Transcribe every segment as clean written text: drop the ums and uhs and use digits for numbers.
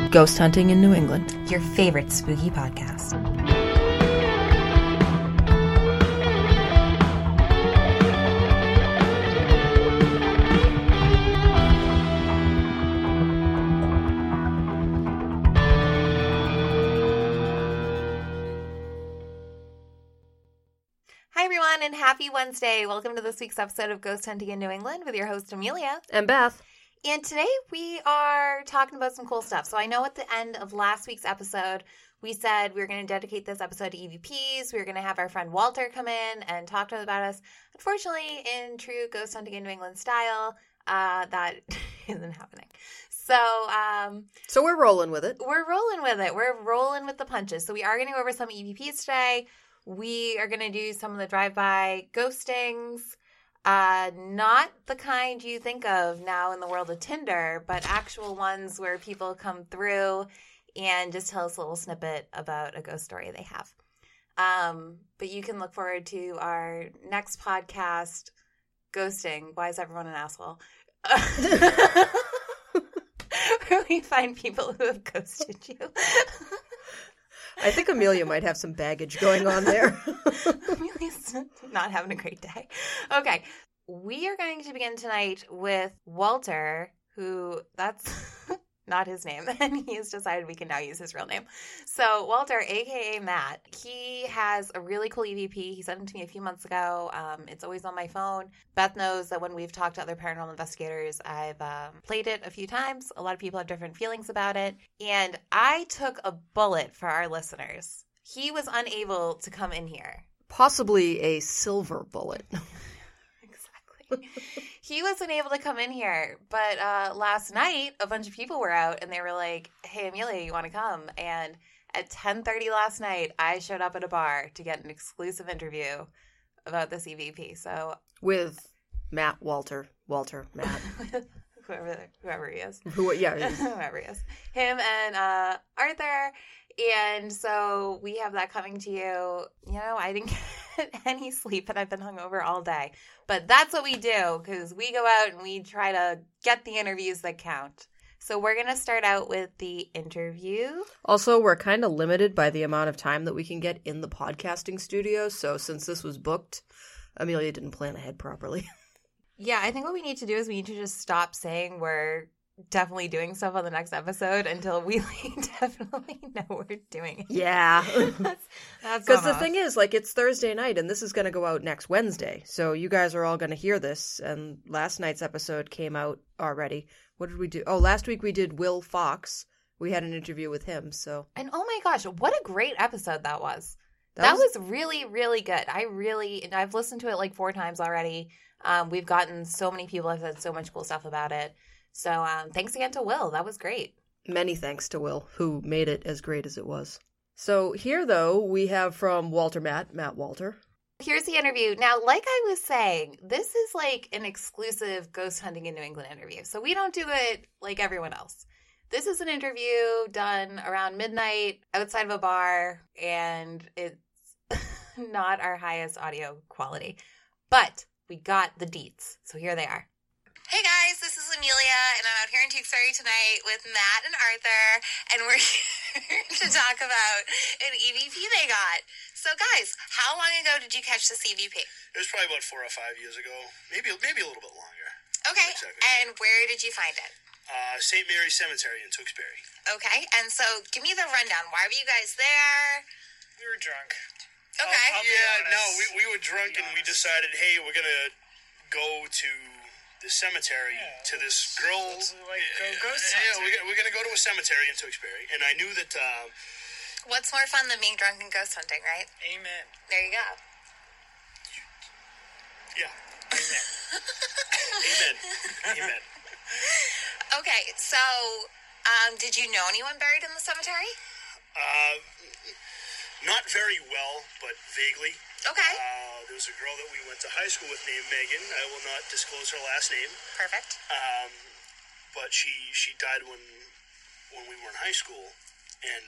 Ghost Hunting in New England, your favorite spooky podcast. Hi, everyone, and happy Wednesday. Welcome to this week's episode of Ghost Hunting in New England with your host, Amelia. and Beth. And today we are talking about some cool stuff. So I know at the end of last week's episode, we said we were going to dedicate this episode to EVPs. We were going to have our friend Walter come in and talk to us about us. Unfortunately, in true Ghost Hunting in New England style, that isn't happening. So we're rolling with it. We're rolling with it. We're rolling with the punches. So we are going to go over some EVPs today. We are going to do some of the drive-by ghostings. Not the kind you think of now in the world of Tinder, but actual ones where people come through and just tell us a little snippet about a ghost story they have. But you can look forward to our next podcast, Ghosting. Why is everyone an asshole? Where we find people who have ghosted you. I think Amelia might have some baggage going on there. Amelia's not having a great day. Okay. We are going to begin tonight with Walter, who that's not his name, and he has decided we can now use his real name. So Walter, a.k.a. Matt, he has a really cool EVP. He sent it to me a few months ago. It's always on my phone. Beth knows that when we've talked to other paranormal investigators, I've played it a few times. A lot of people have different feelings about it. And I took a bullet for our listeners. He was unable to come in here. Possibly a silver bullet. He wasn't able to come in here, but last night a bunch of people were out and they were like, "Hey, Amelia, you want to come?" And at 10:30 last night, I showed up at a bar to get an exclusive interview about this EVP. So with Matt, Walter, Matt, whoever he is, whoever he is, him and Arthur. And so we have that coming to you. You know, I didn't get any sleep and I've been hungover all day. But that's what we do because we go out and we try to get the interviews that count. So we're going to start out with the interview. Also, we're kind of limited by the amount of time that we can get in the podcasting studio. So since this was booked, Amelia didn't plan ahead properly. Yeah, I think what we need to do is we need to just stop saying we're definitely doing stuff on the next episode until we definitely know we're doing it. Yeah. That's because the thing is, like, it's Thursday night and this is going to go out next Wednesday. So you guys are all going to hear this. And last night's episode came out already. What did we do? Oh, last week we did Will Fox. We had an interview with him. So. And oh my gosh, what a great episode that was. That was really, really good. I've listened to it like 4 times already. We've gotten so many people have said so much cool stuff about it. So thanks again to Will. That was great. Many thanks to Will, who made it as great as it was. So here, though, we have from Walter Matt Walter. Here's the interview. Now, like I was saying, this is like an exclusive Ghost Hunting in New England interview. So we don't do it like everyone else. This is an interview done around midnight outside of a bar, and it's not our highest audio quality. But we got the deets. So here they are. Hey guys, this is Amelia, and I'm out here in Tewksbury tonight with Matt and Arthur, and we're here to talk about an EVP they got. So guys, how long ago did you catch this EVP? It was probably about 4 or 5 years ago, maybe a little bit longer. Okay, exactly. And where did you find it? St. Mary's Cemetery in Tewksbury. Okay, and so give me the rundown. Why were you guys there? We were drunk. Okay. We were drunk and we decided, hey, we're going to go to the cemetery to this girl. Ghost hunting. Yeah, we're going to go to a cemetery in Tewksbury. And I knew that... what's more fun than being drunk and ghost hunting, right? Amen. There you go. Yeah. Amen. Amen. Okay, so did you know anyone buried in the cemetery? Not very well, but vaguely. Okay. There was a girl that we went to high school with named Megan. I will not disclose her last name. Perfect. But she died when we were in high school, and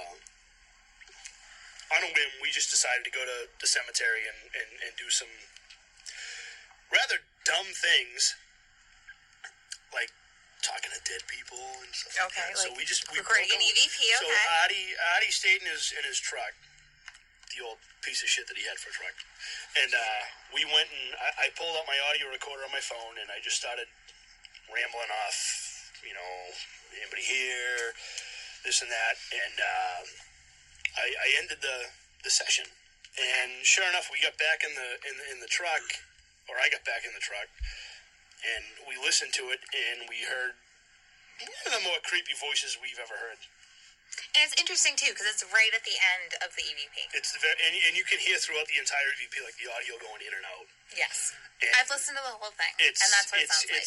on a whim, we just decided to go to the cemetery and do some rather dumb things, like talking to dead people and stuff. Okay, like that. So like we recording broke an up. EVP, So okay. Adi stayed in his truck, the old piece of shit that he had for a truck, and we went and I pulled out my audio recorder on my phone and I just started rambling off, anybody here, this and that, and I ended the session, and sure enough, we got back in the truck, or I got back in the truck, and we listened to it, and we heard one of the more creepy voices we've ever heard. And it's interesting, too, because it's right at the end of the EVP. And you can hear throughout the entire EVP, like, the audio going in and out. Yes. And I've listened to the whole thing, and that's what it sounds like.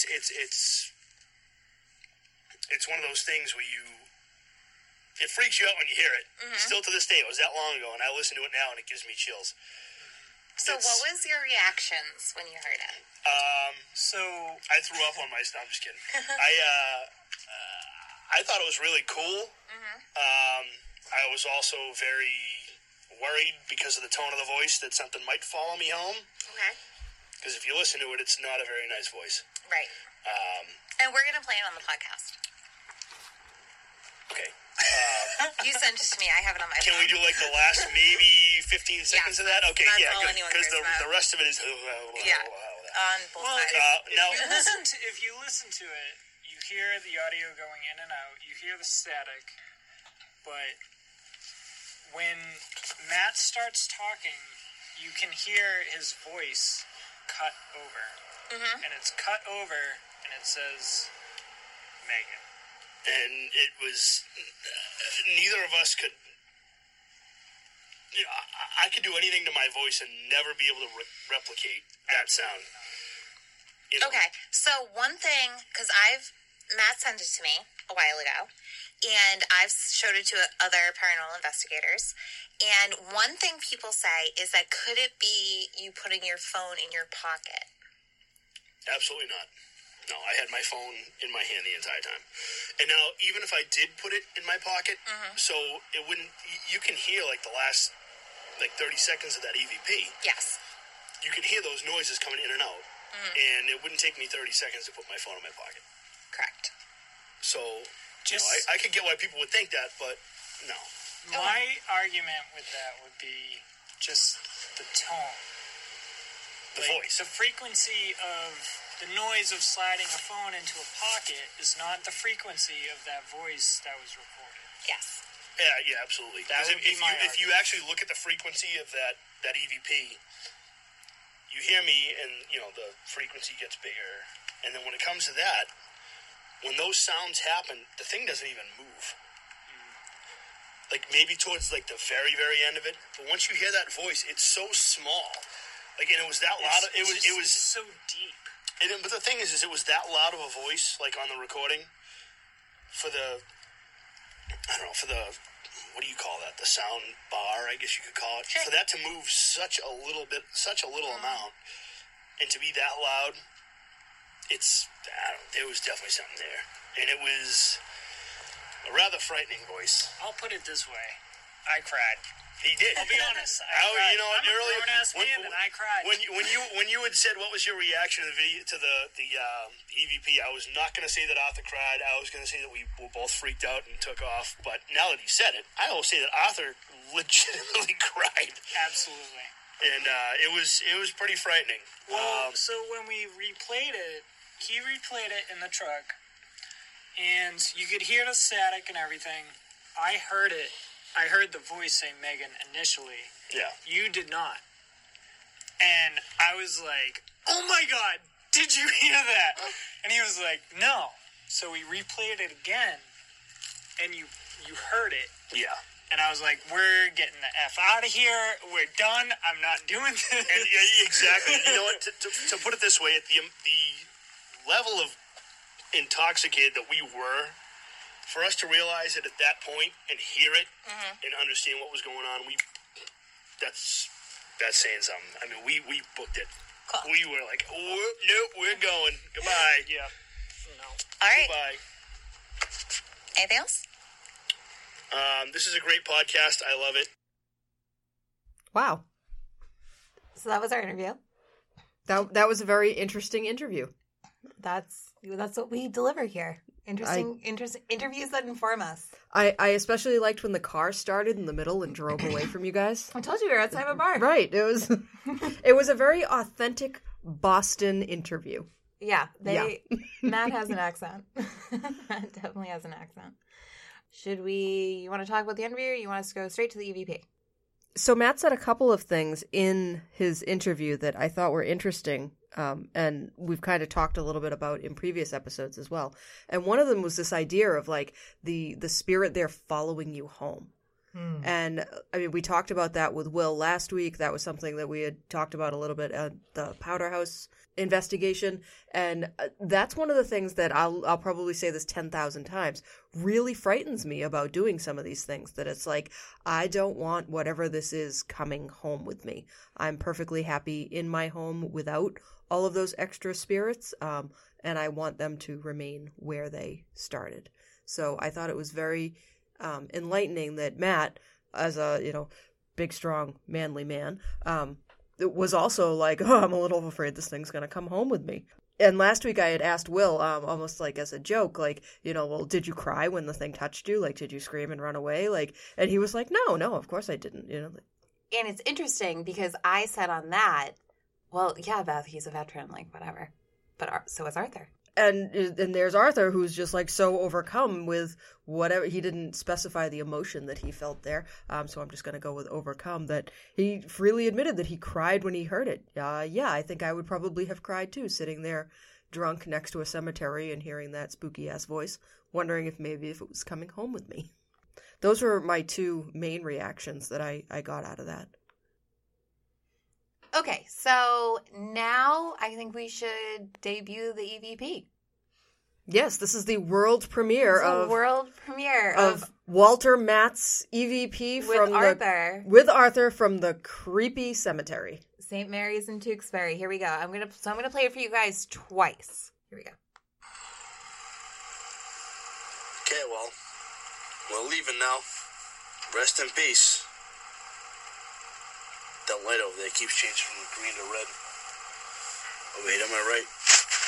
It's one of those things where it freaks you out when you hear it. Mm-hmm. Still to this day, it was that long ago, and I listen to it now, and it gives me chills. So what was your reactions when you heard it? So I threw up on my stuff. I'm just kidding. I thought it was really cool. Mm-hmm. I was also very worried because of the tone of the voice that something might follow me home. Okay. Because if you listen to it, it's not a very nice voice. Right. And we're going to play it on the podcast. Okay. You sent it to me. I have it on my Can phone. we do like the last maybe 15 seconds of that? Okay, that's yeah, all anyone because cares about. the rest of it is Yeah. On both Well, sides. now if you listen to it, you hear the audio going in and out. You hear the static, but when Matt starts talking, you can hear his voice cut over, and it's cut over, and it says Megan. and it was neither of us could. I could do anything to my voice and never be able to replicate that sound. Okay, so one thing, because Matt sent it to me a while ago, and I've showed it to other paranormal investigators, and one thing people say is that could it be you putting your phone in your pocket? Absolutely not. No, I had my phone in my hand the entire time. And now, even if I did put it in my pocket, so it wouldn't, you can hear like the last 30 seconds of that EVP. Yes. You could hear those noises coming in and out. And it wouldn't take me 30 seconds to put my phone in my pocket. Correct. So, I could get why people would think that, but no. My argument with that would be just the tone. The voice. The frequency of the noise of sliding a phone into a pocket is not the frequency of that voice that was recorded. Yes. Yeah, absolutely. That would be my if you actually look at the frequency of that EVP, you hear me, and the frequency gets bigger. And then when it comes to that, when those sounds happen, the thing doesn't even move. Like maybe towards like the very, very end of it. But once you hear that voice, it's so small. Like, and it was that loud. It was so deep. But the thing is it was that loud of a voice, like on the recording, for the what do you call that? The sound bar, I guess you could call it. Sure. For that to move such a little amount, and to be that loud, there was definitely something there, and it was a rather frightening voice. I'll put it this way. I cried. He did. I'll be honest. I cried. You know what? I'm a Earlier, grown-ass man, and I cried. When you had said what was your reaction to the EVP, I was not going to say that Arthur cried. I was going to say that we were both freaked out and took off. But now that he said it, I will say that Arthur legitimately cried. Absolutely. And it was pretty frightening. Well, so when we replayed it, he replayed it in the truck, and you could hear the static and everything. I heard it. I heard the voice say Megan initially. Yeah. You did not. And I was like, oh my God, did you hear that? And he was like, no. So we replayed it again, and you heard it. Yeah. And I was like, we're getting the F out of here. We're done. I'm not doing this. And, exactly. You know what? To put it this way, at the level of intoxicated that we were, for us to realize it at that point and hear it and understand what was going on, that's saying something. I mean, we booked it. Cool. We were like, nope, we're going. Goodbye. Yeah. No. All right. Goodbye. Anything else? This is a great podcast. I love it. Wow. So that was our interview. That was a very interesting interview. That's what we deliver here. Interesting interviews that inform us. I especially liked when the car started in the middle and drove away from you guys. I told you we were outside of a bar. Right. It was a very authentic Boston interview. Yeah. Matt has an accent. Matt definitely has an accent. You want to talk about the interview, or you want us to go straight to the EVP? So Matt said a couple of things in his interview that I thought were interesting, and we've kind of talked a little bit about in previous episodes as well. And one of them was this idea of like the spirit there following you home. And I mean, we talked about that with Will last week. That was something that we had talked about a little bit at the Powder House investigation. And that's one of the things that I'll probably say this 10,000 times really frightens me about doing some of these things, that it's like, I don't want whatever this is coming home with me. I'm perfectly happy in my home without all of those extra spirits. And I want them to remain where they started. So I thought it was very enlightening that Matt, as a big, strong, manly man, was also like, oh, I'm a little afraid this thing's gonna come home with me. And last week I had asked Will, almost like as a joke, like, well, did you cry when the thing touched you? Like, did you scream and run away? Like, and he was like, no, of course I didn't. And it's interesting because I said on that, well, yeah, Beth, he's a veteran, like whatever, but so is Arthur. And there's Arthur, who's just like so overcome with whatever. He didn't specify the emotion that he felt there, so I'm just going to go with overcome. That he freely admitted that he cried when he heard it. Yeah, I think I would probably have cried too, sitting there drunk next to a cemetery and hearing that spooky ass voice, wondering if it was coming home with me. Those were my two main reactions that I got out of that. Okay, so now I think we should debut the EVP. Yes, this is the world premiere of Walter Matt's EVP with Arthur from the creepy cemetery. St. Mary's in Tewksbury. Here we go. I'm gonna play it for you guys twice. Here we go. Okay, well, we're leaving now. Rest in peace. That light over there keeps changing from green to red. Oh, wait, am I right?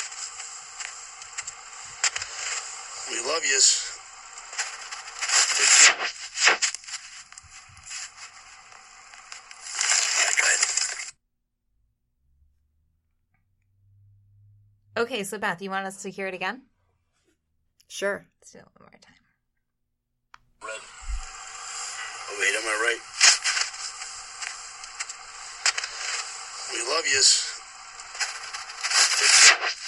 We love yous. Take care. Okay, so Beth, you want us to hear it again? Sure. Let's do it one more time. Red. Oh, wait, am I right? We love yous. Take care.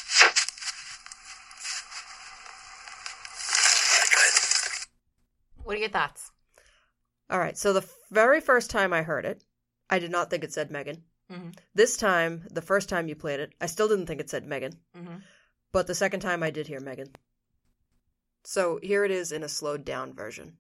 What are your thoughts? All right, so the very first time I heard it, I did not think it said Megan. Mm-hmm. This time, the first time you played it, I still didn't think it said Megan. Mm-hmm. But the second time I did hear Megan. So here it is in a slowed down version.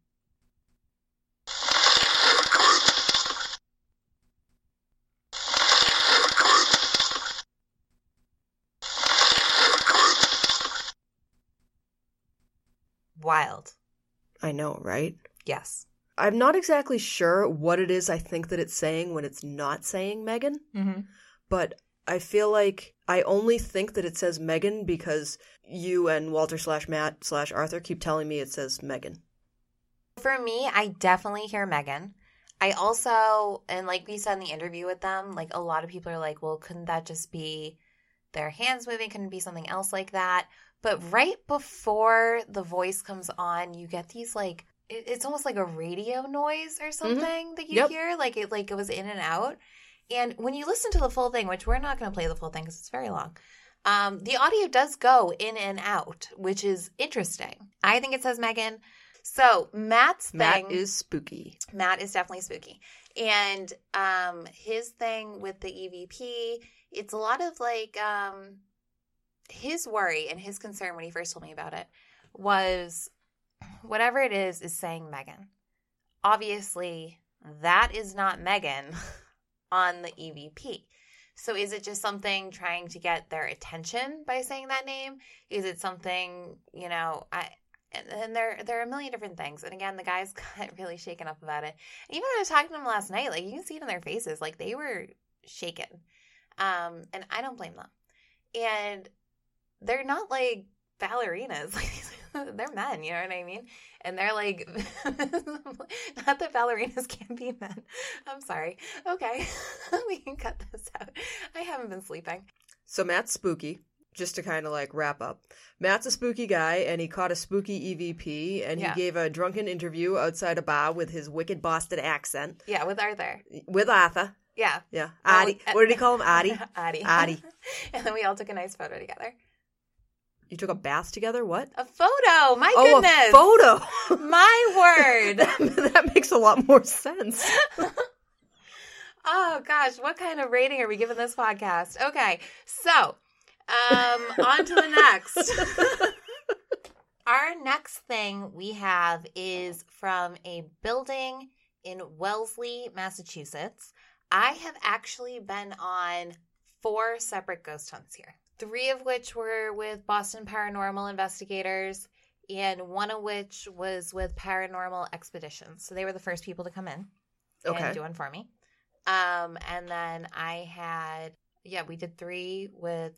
Wild. I know, right? Yes. I'm not exactly sure what it is I think that it's saying when it's not saying Megan. Mm-hmm. But I feel like I only think that it says Megan because you and Walter/Matt/Arthur keep telling me it says Megan. For me, I definitely hear Megan. I also, and like we said in the interview with them, like a lot of people are like, well, couldn't that just be their hands moving? Couldn't it be something else like that? But right before the voice comes on, you get these like, it's almost like a radio noise or something that you hear. Like it goes in and out. And when you listen to the full thing, which we're not going to play the full thing because it's very long, the audio does go in and out, which is interesting. I think it says Megan. So Matt's thing. Matt is spooky. Matt is definitely spooky. And his thing with the EVP, it's a lot of like his worry and his concern when he first told me about it was whatever it is saying Megan. Obviously, that is not Megan on the EVP. So is it just something trying to get their attention by saying that name? Is it something, and there are a million different things. And again, the guys got really shaken up about it. And even when I was talking to them last night, like you can see it in their faces, like they were shaken. And I don't blame them. And they're not like ballerinas. They're men, you know what I mean? And they're like, not that ballerinas can't be men. I'm sorry. Okay, we can cut this out. I haven't been sleeping. So Matt's spooky, just to kind of like wrap up. Matt's a spooky guy, and he caught a spooky EVP, and he gave a drunken interview outside a bar with his wicked Boston accent. Yeah, with Arthur. With Arthur. Yeah. Yeah. Addie. What did he call him? Addie? Addie. And then we all took a nice photo together. You took a bath together? What? A photo. My goodness. A photo. My word. That makes a lot more sense. Oh, gosh. What kind of rating are we giving this podcast? Okay. So, on to the next. Our next thing we have is from a building in Wellesley, Massachusetts. I have actually been on 4 separate ghost hunts here. 3 of which were with Boston Paranormal Investigators, and 1 of which was with Paranormal Expeditions. So they were the first people to come in and do one for me. And then I had, we did 3 with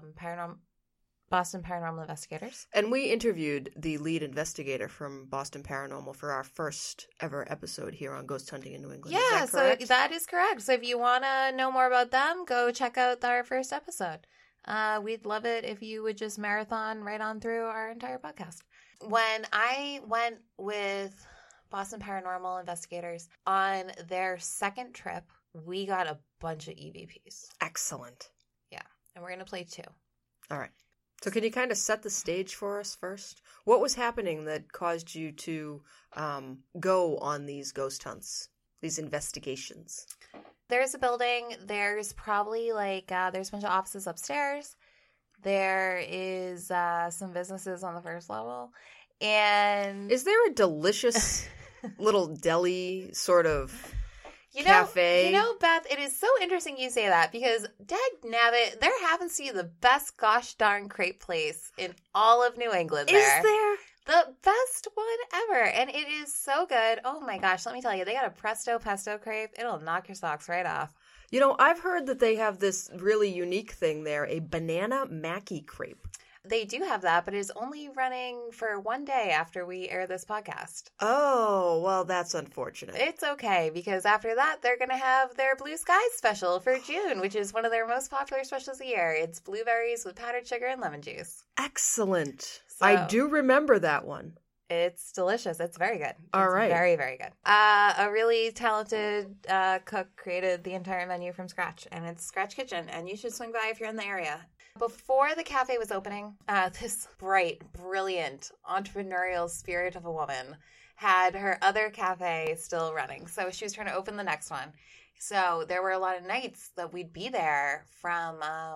Boston Paranormal Investigators. And we interviewed the lead investigator from Boston Paranormal for our first ever episode here on Ghost Hunting in New England. Yeah, is that correct? So that is correct. So if you want to know more about them, go check out our first episode. We'd love it if you would just marathon right on through our entire podcast. When I went with Boston Paranormal Investigators on their second trip, we got a bunch of EVPs. Excellent. Yeah, and we're going to play 2. All right. So can you kind of set the stage for us first? What was happening that caused you to go on these ghost hunts, these investigations? There's a building. There's probably there's a bunch of offices upstairs. There is some businesses on the first level. And is there a delicious little deli sort of cafe? You know, Beth, it is so interesting you say that because dagnabbit, there happens to be the best gosh darn crepe place in all of New England. Is there? The best one ever. And it is so good. Oh my gosh, let me tell you, they got a Presto Pesto crepe. It'll knock your socks right off. You know, I've heard that they have this really unique thing there, a banana Mackie crepe. They do have that, but it is only running for 1 day after we air this podcast. Oh, well, that's unfortunate. It's okay, because after that, they're going to have their Blue Skies special for June, which is one of their most popular specials of the year. It's blueberries with powdered sugar and lemon juice. Excellent. So, I do remember that one. It's delicious. It's very good. All right. Very, very good. A really talented cook created the entire menu from scratch, and it's Scratch Kitchen, and you should swing by if you're in the area. Before the cafe was opening, this bright, brilliant, entrepreneurial spirit of a woman had her other cafe still running. So she was trying to open the next one. So there were a lot of nights that we'd be there from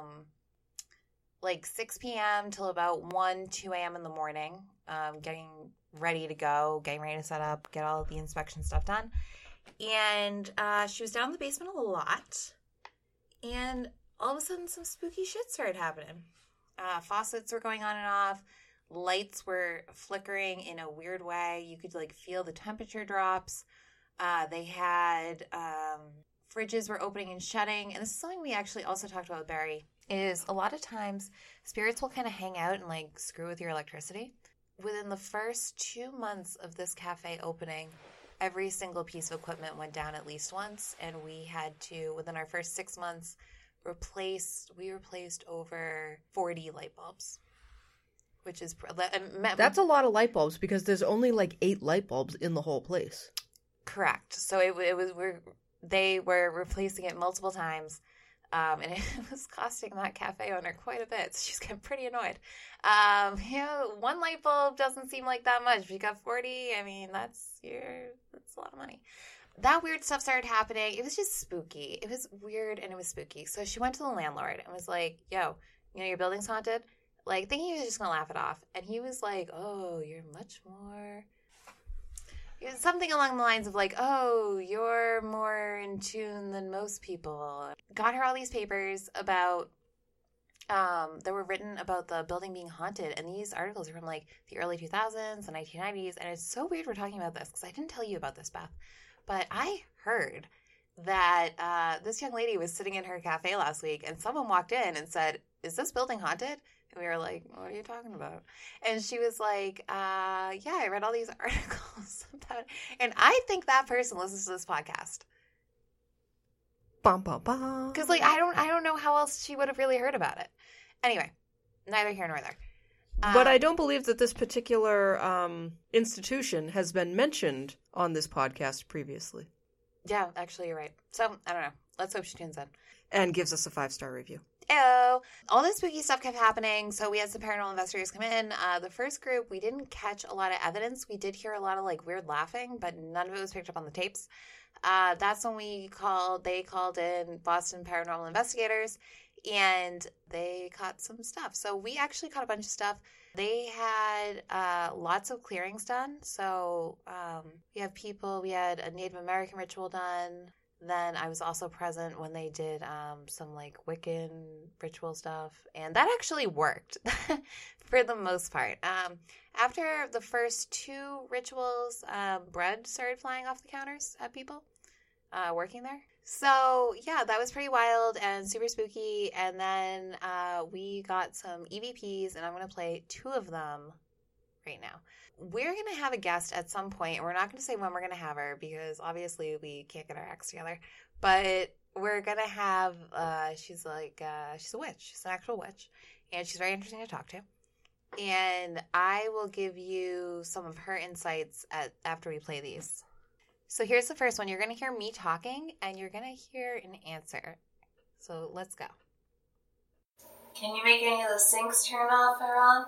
6 p.m. till about 1, 2 a.m. in the morning, getting ready to go, getting ready to set up, get all of the inspection stuff done. And she was down in the basement a lot. And all of a sudden, some spooky shit started happening. Faucets were going on and off. Lights were flickering in a weird way. You could, feel the temperature drops. They had fridges were opening and shutting. And this is something we actually also talked about with Barry, is a lot of times spirits will kind of hang out and, screw with your electricity. Within the first 2 months of this cafe opening, every single piece of equipment went down at least once. And we had to, within our first 6 months, we replaced over 40 light bulbs, which is that's a lot of light bulbs because there's only 8 light bulbs in the whole place. Correct. So they were replacing it multiple times, and it was costing that cafe owner quite a bit. So she's getting pretty annoyed. 1 light bulb doesn't seem like that much. If you got 40, I mean that's a lot of money. That weird stuff started happening. It was just spooky. It was weird and it was spooky. So she went to the landlord and was like, yo, your building's haunted? Thinking he was just going to laugh it off. And he was like, oh, you're much more... Something along the lines of oh, you're more in tune than most people. Got her all these papers about... that were written about the building being haunted. And these articles are from the early 2000s, the 1990s. And it's so weird we're talking about this because I didn't tell you about this, Beth. But I heard that this young lady was sitting in her cafe last week and someone walked in and said, is this building haunted? And we were like, what are you talking about? And she was like, yeah, I read all these articles about it. And I think that person listens to this podcast. Bum, bum, bum. Because, like, I don't know how else she would have really heard about it. Anyway, neither here nor there. But I don't believe that this particular institution has been mentioned on this podcast previously. Yeah, actually, you're right. So, I don't know. Let's hope she tunes in. And gives us a 5-star review. Oh, all this spooky stuff kept happening. So we had some paranormal investigators come in. The first group, we didn't catch a lot of evidence. We did hear a lot of like weird laughing, but none of it was picked up on the tapes. That's when they called in Boston paranormal investigators, and they caught some stuff. So we actually caught a bunch of stuff. They had lots of clearings done. So we had a Native American ritual done. Then I was also present when they did some like Wiccan ritual stuff. And that actually worked for the most part. After the first 2 rituals, bread started flying off the counters at people working there. So yeah, that was pretty wild and super spooky. And then we got some EVPs, and I'm going to play 2 of them right now. We're going to have a guest at some point, and we're not going to say when we're going to have her because obviously we can't get our acts together. But we're going to have, she's a witch. She's an actual witch, and she's very interesting to talk to. And I will give you some of her insights after we play these. So here's the first one. You're going to hear me talking, and you're going to hear an answer. So let's go. Can you make any of the sinks turn off or on?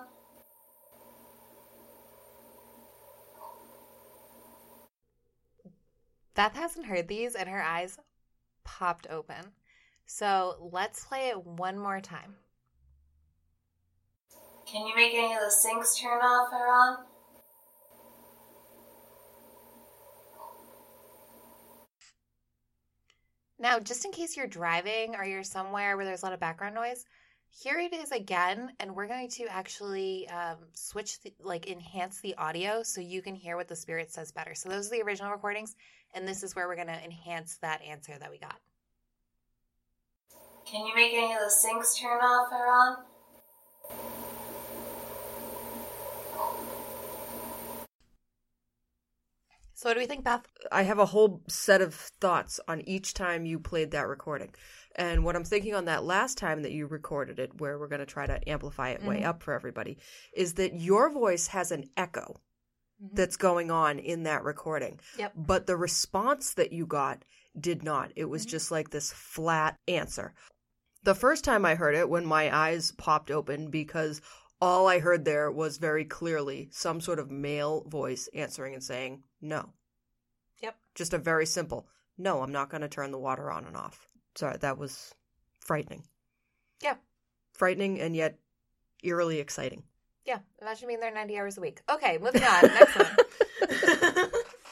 Beth hasn't heard these, and her eyes popped open. So let's play it one more time. Can you make any of the sinks turn off or on? Now, just in case you're driving or you're somewhere where there's a lot of background noise, here it is again, and we're going to actually enhance the audio so you can hear what the spirit says better. So those are the original recordings, and this is where we're going to enhance that answer that we got. Can you make any of the sinks turn off or on? So what do we think, Beth? I have a whole set of thoughts on each time you played that recording. And what I'm thinking on that last time that you recorded it, where we're going to try to amplify it way up for everybody, is that your voice has an echo that's going on in that recording. Yep. But the response that you got did not. It was just like this flat answer. The first time I heard it, when my eyes popped open, because all I heard there was very clearly some sort of male voice answering and saying, no. Yep. Just a very simple, no, I'm not going to turn the water on and off. Sorry, that was frightening. Yeah. Frightening and yet eerily exciting. Yeah. Imagine being there 90 hours a week. Okay, moving on. Next one.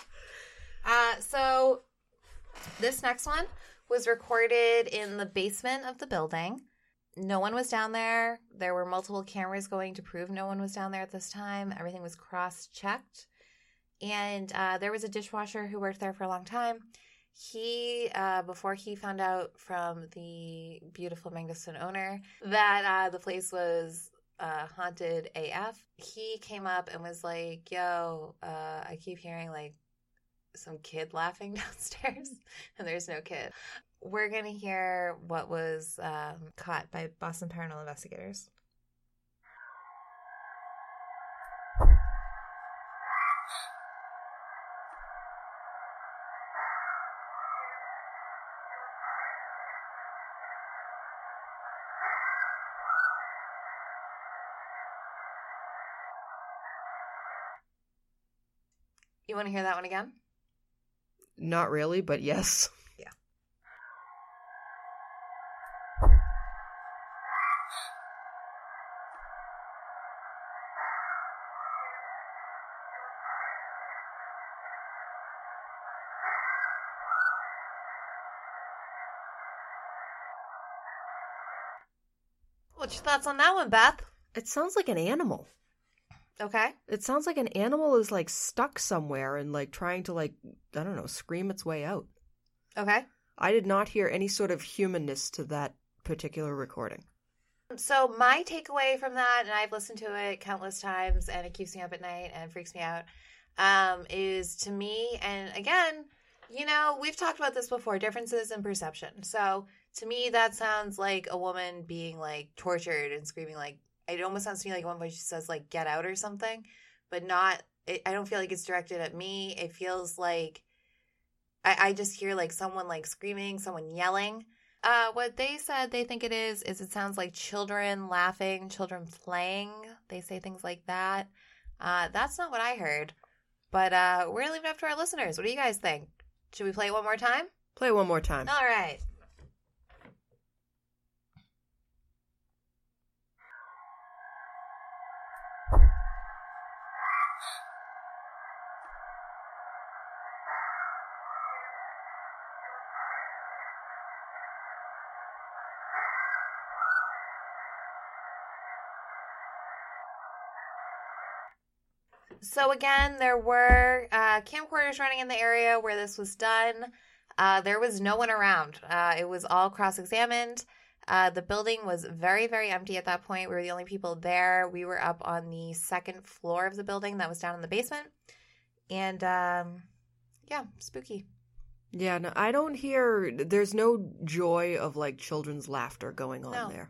So this next one was recorded in the basement of the building. No one was down there. There were multiple cameras going to prove no one was down there at this time. Everything was cross-checked. And there was a dishwasher who worked there for a long time. He, before he found out from the beautiful magnificent owner that the place was haunted AF, he came up and was like, yo, I keep hearing like some kid laughing downstairs, and there's no kid. We're going to hear what was caught by Boston Paranormal Investigators. You want to hear that one again? Not really, but yes. Yeah. What's your thoughts on that one, Beth? It sounds like an animal. Okay. It sounds like an animal is like stuck somewhere and like trying to like, I don't know, scream its way out. Okay. I did not hear any sort of humanness to that particular recording. So my takeaway from that, and I've listened to it countless times, and it keeps me up at night and freaks me out, is to me, and again, we've talked about this before, differences in perception. So to me, that sounds like a woman being like tortured and screaming like, it almost sounds to me like one voice she says like, get out or something, but not, I don't feel like it's directed at me. It feels like I just hear like someone like screaming, someone yelling. What they said they think it is it sounds like children laughing, children playing. They say things like that. That's not what I heard. But we're going to leave it up to our listeners. What do you guys think? Should we play it one more time? Play it one more time. All right. So again, there were camcorders running in the area where this was done. There was no one around. It was all cross-examined. The building was very, very empty at that point. We were the only people there. We were up on the second floor of the building that was down in the basement. And, spooky. Yeah, no, I don't hear, there's no joy of like children's laughter going on there.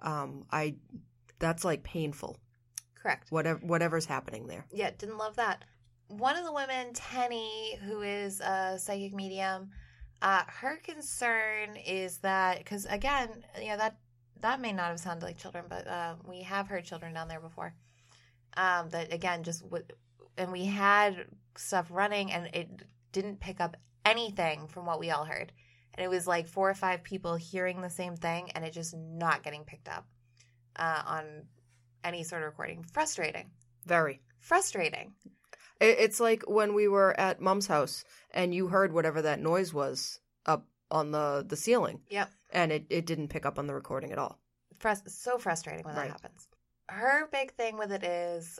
That's like painful. Correct. Whatever's happening there. Yeah, didn't love that. One of the women, Tenny, who is a psychic medium, her concern is that, because again, that may not have sounded like children, but we have heard children down there before. That again, and we had stuff running, and it didn't pick up anything from what we all heard, and it was like 4 or 5 people hearing the same thing, and it just not getting picked up on any sort of recording. Frustrating. Very. Frustrating. It's like when we were at Mom's house and you heard whatever that noise was up on the ceiling. Yep. And it didn't pick up on the recording at all. So frustrating when that happens. Her big thing with it is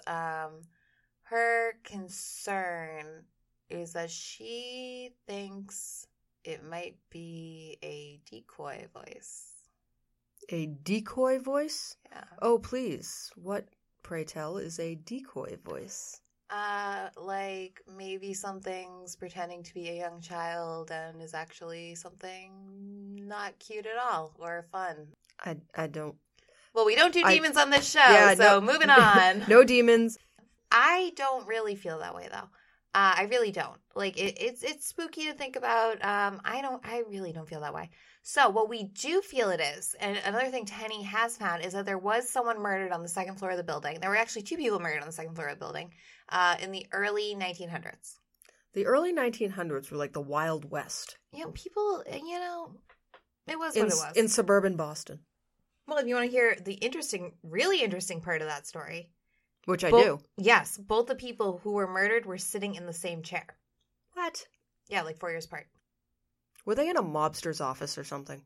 her concern is that she thinks it might be a decoy voice. A decoy voice? Yeah. Oh, please. What, pray tell, is a decoy voice? Like maybe something's pretending to be a young child and is actually something not cute at all or fun. I don't. Well, we don't do demons on this show, moving on. No demons. I don't really feel that way though. I really don't. Like it's spooky to think about. I really don't feel that way. So what we do feel it is, and another thing Tenny has found is that there was someone murdered on the second floor of the building. There were actually 2 people murdered on the second floor of the building in the early 1900s. The early 1900s were like the Wild West. People, it was what it was. In suburban Boston. Well, if you want to hear the really interesting part of that story. Which I do. Yes. Both the people who were murdered were sitting in the same chair. What? Yeah, like 4 years apart. Were they in a mobster's office or something?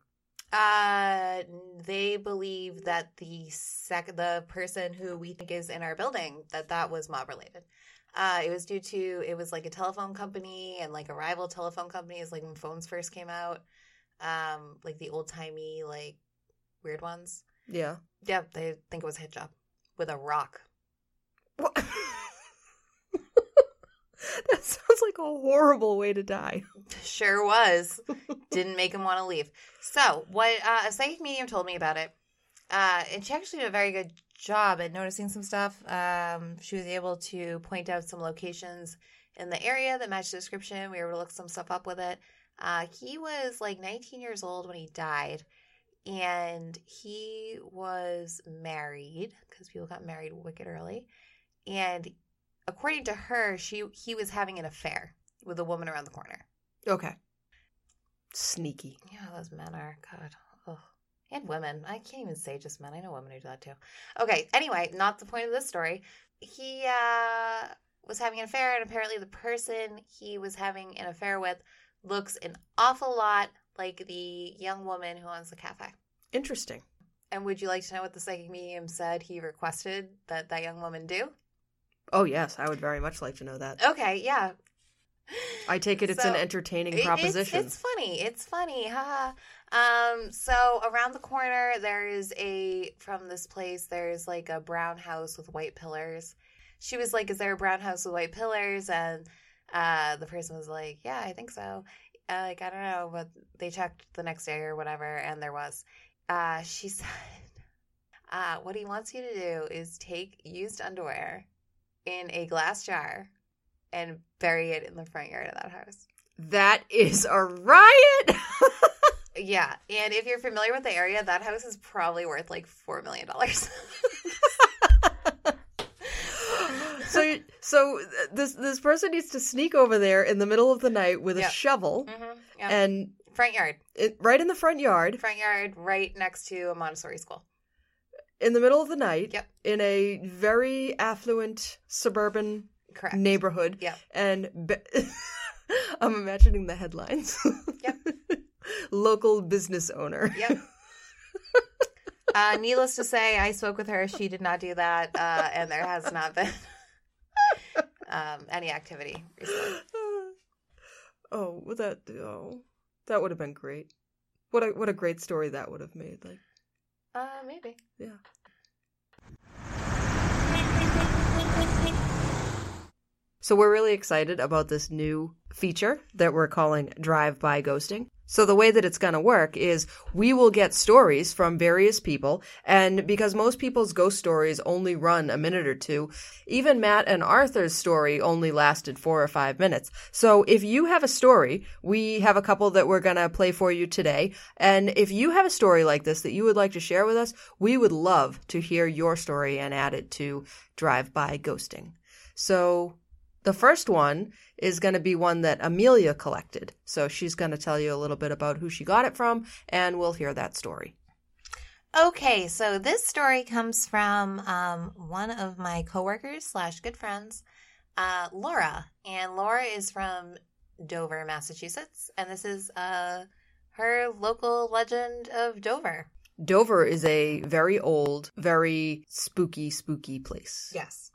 They believe that the person who we think is in our building, that was mob related. It was it was like a telephone company and like a rival telephone company is like when phones first came out. Like the old timey, like weird ones. Yeah. Yeah, they think it was a hit job with a rock. What? That sounds like a horrible way to die. Sure was. Didn't make him want to leave. So, what a psychic medium told me about it, and she actually did a very good job at noticing some stuff. She was able to point out some locations in the area that matched the description. We were able to look some stuff up with it. He was like 19 years old when he died, and he was married, because people got married wicked early, and according to her, he was having an affair with a woman around the corner. Okay. Sneaky. Yeah, those men are. God. Ugh. And women. I can't even say just men. I know women who do that too. Okay, anyway, not the point of this story. He was having an affair, and apparently the person he was having an affair with looks an awful lot like the young woman who owns the cafe. Interesting. And would you like to know what the psychic medium said he requested that young woman do? Oh, yes. I would very much like to know that. Okay, yeah. I take it it's an entertaining proposition. It's funny. It's funny. So around the corner, there's from this place, there's like a brown house with white pillars. She was like, is there a brown house with white pillars? And the person was like, yeah, I think so. Like, I don't know, but they checked the next day or whatever, and there was. She said, what he wants you to do is take used underwear in a glass jar and bury it in the front yard of that house. That is a riot! Yeah, and if you're familiar with the area, that house is probably worth like $4 million. So this person needs to sneak over there in the middle of the night with a shovel and front yard, right in the front yard, right next to a Montessori school. In the middle of the night, Yep. in a very affluent suburban Correct. neighborhood, Yep. and I'm imagining the headlines. Yep. Local business owner. Yep. Needless to say, I spoke with her. She did not do that, and there has not been any activity recently. That would have been great. What a great story that would have made. Like, Maybe. yeah. So we're really excited about this new feature that we're calling Drive-By Ghosting. So the way that it's going to work is we will get stories from various people, and because most people's ghost stories only run a minute or two, even Matt and Arthur's story only lasted 4 or 5 minutes. So if you have a story, we have a couple that we're going to play for you today, and if you have a story like this that you would like to share with us, we would love to hear your story and add it to Drive-By Ghosting. So the first one is going to be one that Amelia collected. So she's going to tell you a little bit about who she got it from, and we'll hear that story. Okay, so this story comes from one of my coworkers / good friends, Laura. And Laura is from Dover, Massachusetts. And this is her local legend of Dover. Dover is a very old, very spooky place. Yes.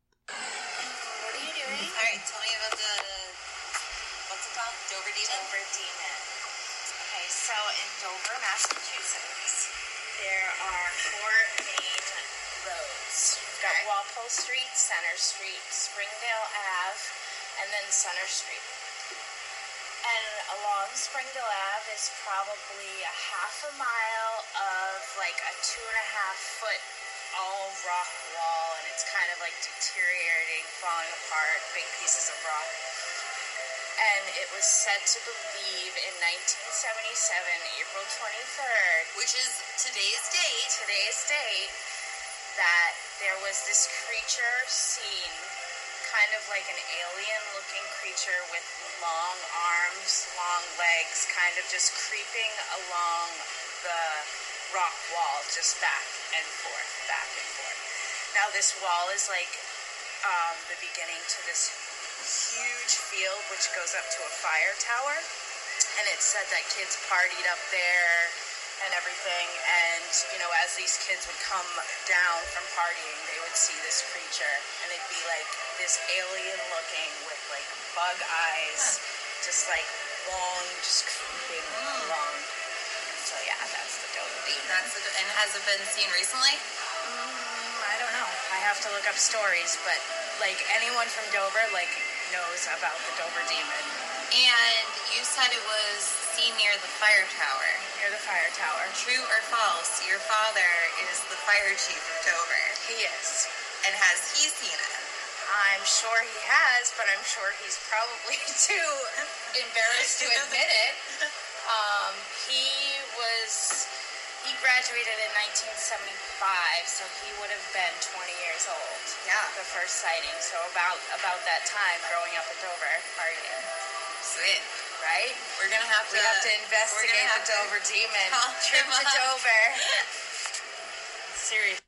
All right, tell me about what's it called? Dover Demon? Dover Demon. Okay, so in Dover, Massachusetts, there are 4 main roads. We've got Walpole Street, Center Street, Springdale Ave, and then Center Street. And along Springdale Ave is probably a half a mile of like a 2.5-foot all rock wall, and it's kind of like deteriorating, falling apart, big pieces of rock. And it was said to believe in 1977, April 23rd, Which is today's date, that there was this creature seen, kind of like an alien-looking creature with long arms, long legs, kind of just creeping along the rock wall, just back and forth. Now this wall is like the beginning to this huge field which goes up to a fire tower, and it's said that kids partied up there and everything, and you know, as these kids would come down from partying, they would see this creature, and it'd be like this alien looking with like bug eyes, just like long, just creeping along. So yeah, that's the Dover Demon. and has it been seen recently? I don't know. I have to look up stories, but like anyone from Dover like knows about the Dover Demon. And you said it was seen near the fire tower. Near the fire tower. True or false? Your father is the fire chief of Dover. He is. And has he seen it? I'm sure he has, but I'm sure he's probably too embarrassed to admit it. He graduated in 1975, so he would have been 20 years old. Yeah. The first sighting. So about that time, growing up in Dover, partying. Sweet. Right? We have We have to investigate the Dover Demon. Trip to Dover. Seriously.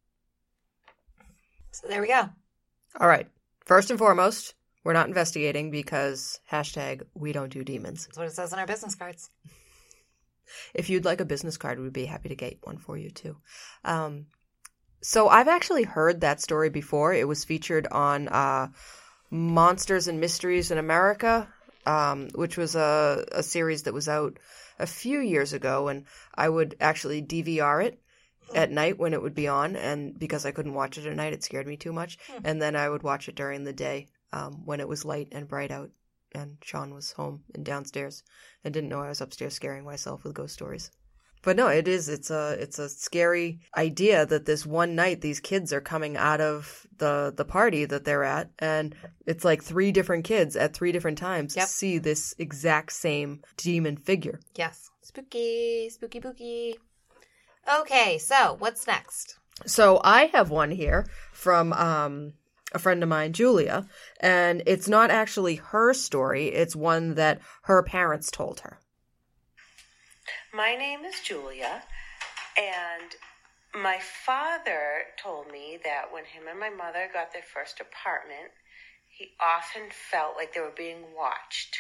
So there we go. All right. First and foremost, we're not investigating because #we don't do demons. That's what it says on our business cards. If you'd like a business card, we'd be happy to get one for you too. So I've actually heard that story before. It was featured on Monsters and Mysteries in America which was a series that was out a few years ago, and I would actually DVR it at night when it would be on, and because I couldn't watch it at night, it scared me too much. And then I would watch it during the day when it was light and bright out, and Sean was home and downstairs and didn't know I was upstairs scaring myself with ghost stories. But no, it's a scary idea that this one night these kids are coming out of the party that they're at, and it's like 3 different kids at 3 different times see this exact same demon figure. Yes. Spooky, spooky, spooky. Okay, so what's next? So I have one here from a friend of mine, Julia, and it's not actually her story. It's one that her parents told her. My name is Julia, and my father told me that when him and my mother got their first apartment, he often felt like they were being watched.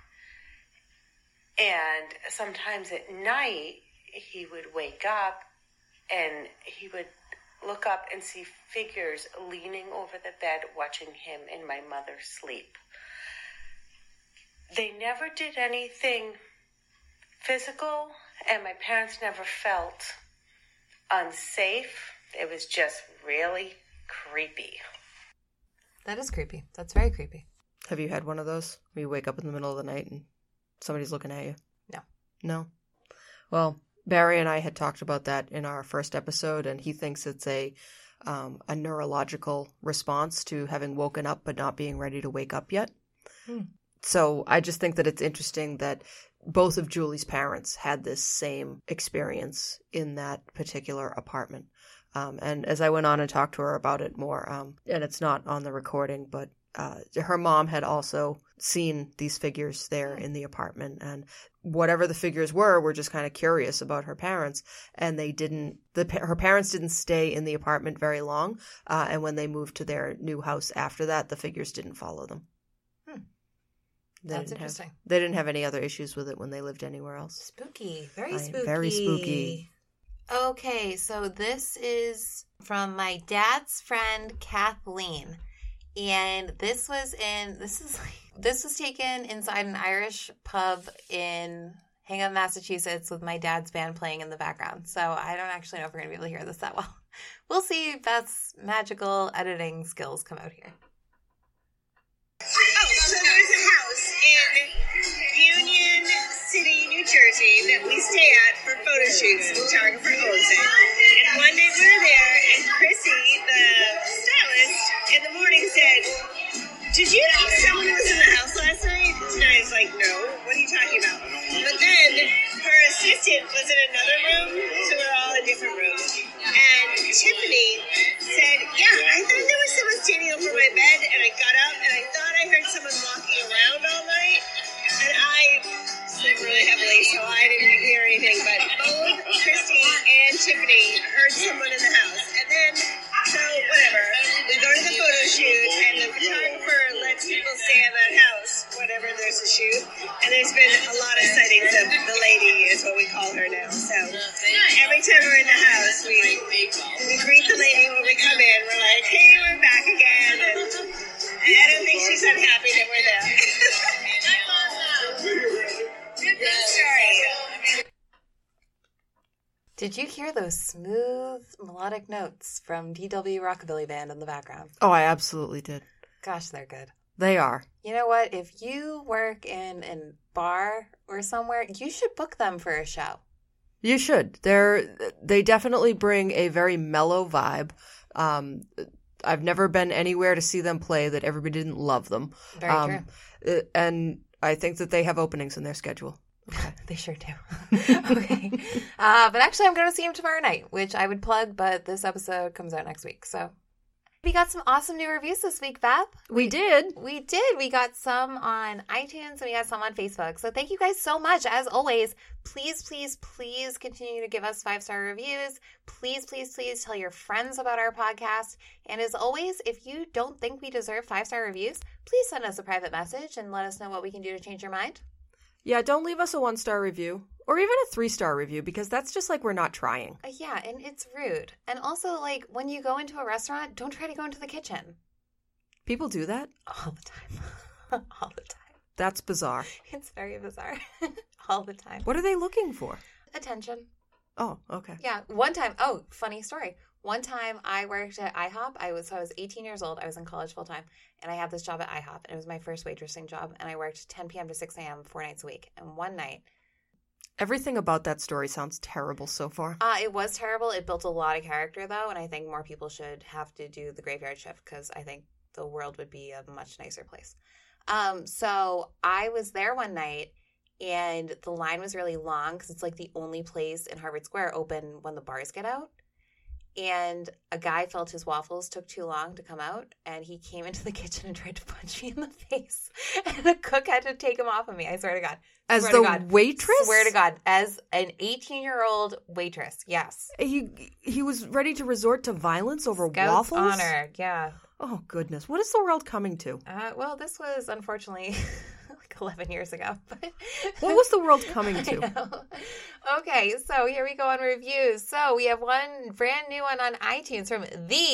And sometimes at night, he would wake up and he would look up and see figures leaning over the bed watching him and my mother sleep. They never did anything physical, and my parents never felt unsafe. It was just really creepy. That is creepy. That's very creepy. Have you had one of those where you wake up in the middle of the night and somebody's looking at you? No. No? Well, Barry and I had talked about that in our first episode, and he thinks it's a neurological response to having woken up but not being ready to wake up yet. So I just think that it's interesting that both of Julie's parents had this same experience in that particular apartment. And as I went on and talked to her about it more, and it's not on the recording, but her mom had also seen these figures there in the apartment, and whatever the figures were just kind of curious about her parents, and her parents didn't stay in the apartment very long, and when they moved to their new house after that, the figures didn't follow them. That's interesting. They didn't have any other issues with it when they lived anywhere else. Spooky. Very spooky. Very spooky. Okay, so this is from my dad's friend Kathleen. And this was taken inside an Irish pub in Hingham, Massachusetts, with my dad's band playing in the background. So I don't actually know if we're going to be able to hear this that well. We'll see if Beth's magical editing skills come out here. Oh, so there's a house in Union City, New Jersey that we stay at for photo shoots. The photographer owns it. And one day we were there, and Chrissy, the stylist, in the morning said, "Did you know someone was in the house last night?" And I was like, "No, what are you talking about?" But then her assistant was in another room, so we're all in different rooms. And Tiffany said, "Yeah, I thought there was someone standing over my bed, and I got up, and I thought I heard someone walking around all night." And I sleep really heavily, so I didn't hear anything. But both Christy and Tiffany heard someone in the house. And then, so whatever, we go to the photo shoot, and the photographer lets people stay in that house whenever there's a shoot. And there's been a lot of sightings of the lady, is what we call her now. So every time we're in the house, we greet the lady when we come in. We're like, "Hey, we're back again." And I don't think she's unhappy that we're there. Good story. Did you hear those smooth melodic notes from DW Rockabilly Band in the background? Oh, I absolutely did. Gosh, they're good. They are. You know what? If you work in a bar or somewhere, you should book them for a show. You should. They definitely bring a very mellow vibe. I've never been anywhere to see them play that everybody didn't love them. Very true. And I think that they have openings in their schedule. Okay. They sure do. Okay. But actually, I'm going to see him tomorrow night, which I would plug, but this episode comes out next week. So we got some awesome new reviews this week, Beth. We did. We did. We got some on iTunes and we got some on Facebook. So thank you guys so much. As always, please, please, please continue to give us 5-star reviews. Please, please, please tell your friends about our podcast. And as always, if you don't think we deserve 5-star reviews, please send us a private message and let us know what we can do to change your mind. Yeah, don't leave us a 1-star review or even a 3-star review because that's just like we're not trying. Yeah, and it's rude. And also, like, when you go into a restaurant, don't try to go into the kitchen. People do that? All the time. All the time. That's bizarre. It's very bizarre. All the time. What are they looking for? Attention. Oh, okay. Yeah. Funny story. One time I worked at IHOP. I was 18 years old. I was in college full time. And I had this job at IHOP. And it was my first waitressing job. And I worked 10 p.m. to 6 a.m. 4 nights a week. And one night. Everything about that story sounds terrible so far. It was terrible. It built a lot of character, though. And I think more people should have to do the graveyard shift because I think the world would be a much nicer place. So I was there one night. And the line was really long because it's like the only place in Harvard Square open when the bars get out. And a guy felt his waffles took too long to come out. And he came into the kitchen and tried to punch me in the face. And the cook had to take him off of me. I swear to God. As the waitress? Swear to God. As an 18-year-old waitress. Yes. He was ready to resort to violence over Scout's waffles? honor. Yeah. Oh, goodness. What is the world coming to? Well, this was unfortunately like 11 years ago. But what was the world coming to? Okay, so here we go on reviews. So we have one brand new one on iTunes from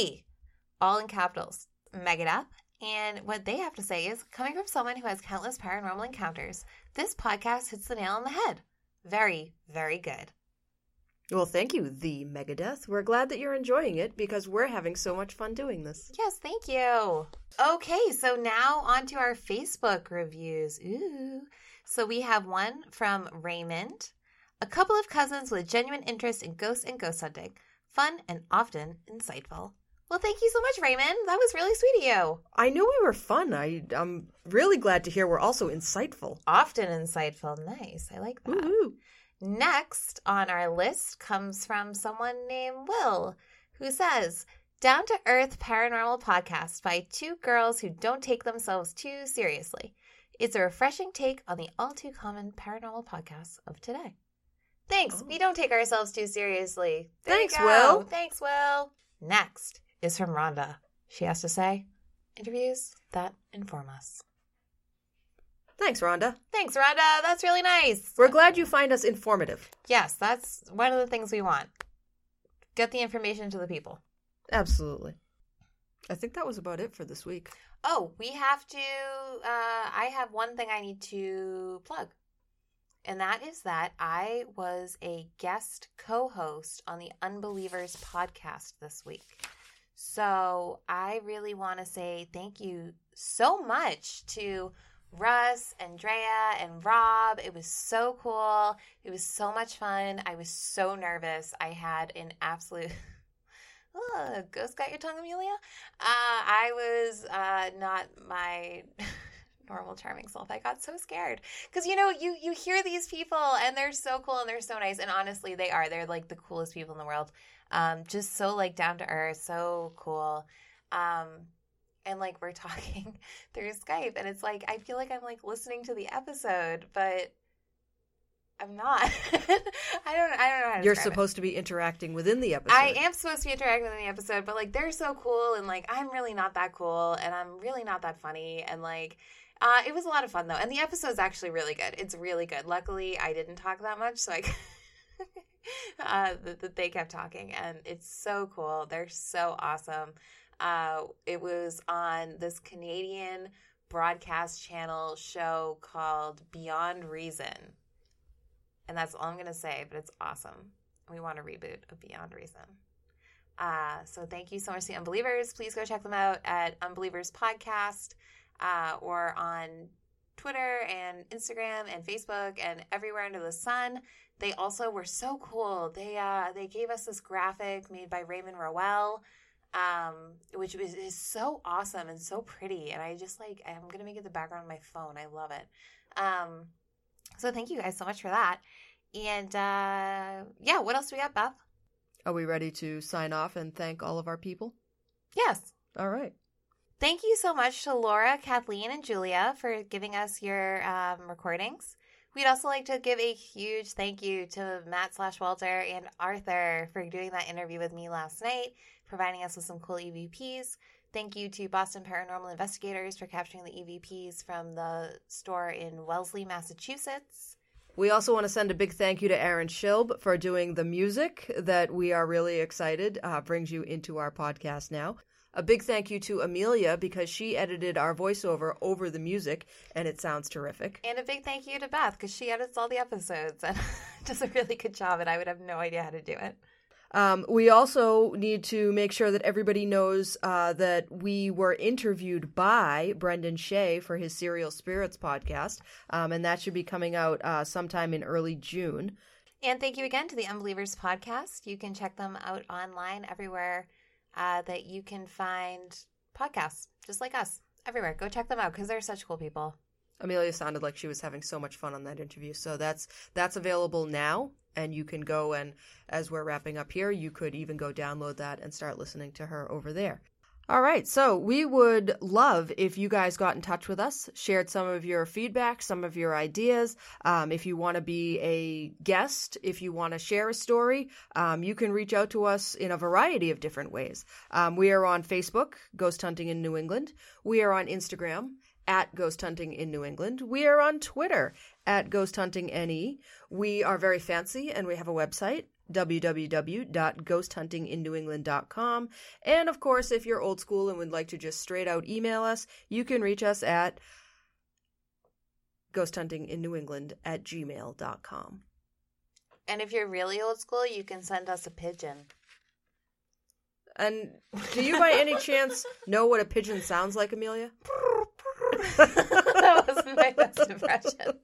all in capitals, Megadeth. And what they have to say is, coming from someone who has countless paranormal encounters, this podcast hits the nail on the head. Very, very good. Well, thank you, the Megadeth. We're glad that you're enjoying it because we're having so much fun doing this. Yes, thank you. Okay, so now on to our Facebook reviews. Ooh. So we have one from Raymond. A couple of cousins with genuine interest in ghosts and ghost hunting. Fun and often insightful. Well, thank you so much, Raymond. That was really sweet of you. I knew we were fun. I'm really glad to hear we're also insightful. Often insightful. Nice. I like that. Woo-hoo. Next on our list comes from someone named Will, who says, Down to Earth Paranormal Podcast by two girls who don't take themselves too seriously. It's a refreshing take on the all too common paranormal podcasts of today. Thanks. Oh. We don't take ourselves too seriously. Thanks, Will. Thanks, Will. Next is from Rhonda. She has to say, interviews that inform us. Thanks, Rhonda. Thanks, Rhonda. That's really nice. We're glad you find us informative. Yes, that's one of the things we want. Get the information to the people. Absolutely. I think that was about it for this week. Oh, we have to, I have one thing I need to plug. And that is that I was a guest co-host on the Unbelievers podcast this week. So I really want to say thank you so much to Russ, Andrea, and Rob. It was so cool. It was so much fun. I was so nervous. I had an absolute... Oh, ghost got your tongue, Amelia? I was not my normal charming self. I got so scared. Because, you hear these people, and they're so cool, and they're so nice. And honestly, they are. They're, like, the coolest people in the world. Just so, like, down to earth. So cool. And, like, we're talking through Skype, and it's like, I feel like I'm, like, listening to the episode, but I'm not. I don't know how to You're describe supposed to be interacting within the episode. I am supposed to be interacting within the episode, but, like, they're so cool, and, like, I'm really not that cool, and I'm really not that funny, and, like, it was a lot of fun, though, and the episode's actually really good. It's really good. Luckily, I didn't talk that much, so they kept talking, and it's so cool. They're so awesome. It was on this Canadian broadcast channel show called Beyond Reason. And that's all I'm going to say, but it's awesome. We want a reboot of Beyond Reason. So thank you so much to the Unbelievers. Please go check them out at Unbelievers Podcast or on Twitter and Instagram and Facebook and everywhere under the sun. They also were so cool. They gave us this graphic made by Raymond Rowell, which is so awesome and so pretty. And I just I'm going to make it the background of my phone. I love it. So thank you guys so much for that. And what else do we got, Beth? Are we ready to sign off and thank all of our people? Yes. All right. Thank you so much to Laura, Kathleen, and Julia for giving us your recordings. We'd also like to give a huge thank you to Matt/Walter and Arthur for doing that interview with me last night, providing us with some cool EVPs. Thank you to Boston Paranormal Investigators for capturing the EVPs from the store in Wellesley, Massachusetts. We also want to send a big thank you to Aaron Schilb for doing the music that we are really excited brings you into our podcast now. A big thank you to Amelia because she edited our voiceover over the music, and it sounds terrific. And a big thank you to Beth because she edits all the episodes and does a really good job, and I would have no idea how to do it. We also need to make sure that everybody knows that we were interviewed by Brendan Shea for his Serial Spirits podcast, and that should be coming out sometime in early June. And thank you again to the Unbelievers podcast. You can check them out online everywhere that you can find podcasts, just like us, everywhere. Go check them out because they're such cool people. Amelia sounded like she was having so much fun on that interview, so that's available now. And you can go and, as we're wrapping up here, you could even go download that and start listening to her over there. All right, so we would love if you guys got in touch with us, shared some of your feedback, some of your ideas. If you want to be a guest, if you want to share a story, you can reach out to us in a variety of different ways. We are on Facebook, Ghost Hunting in New England. We are on Instagram, at Ghost Hunting in New England. We are on Twitter at Ghost Hunting NE. We are very fancy and we have a website, www.ghosthuntinginnewengland.com. And of course, if you're old school and would like to just straight out email us, you can reach us at ghosthuntinginnewengland@gmail.com. And if you're really old school, you can send us a pigeon. And do you by any chance know what a pigeon sounds like, Amelia? That wasn't my best impression.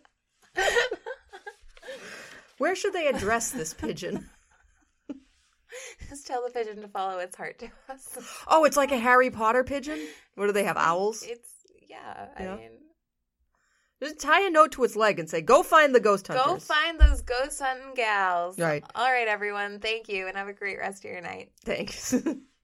Where should they address this pigeon? Just tell the pigeon to follow its heart to us. Oh, it's like a Harry Potter pigeon? What do they have, owls? I mean... Just tie a note to its leg and say, go find the ghost hunters. Go find those ghost hunting gals. Right. All right, everyone. Thank you, and have a great rest of your night. Thanks.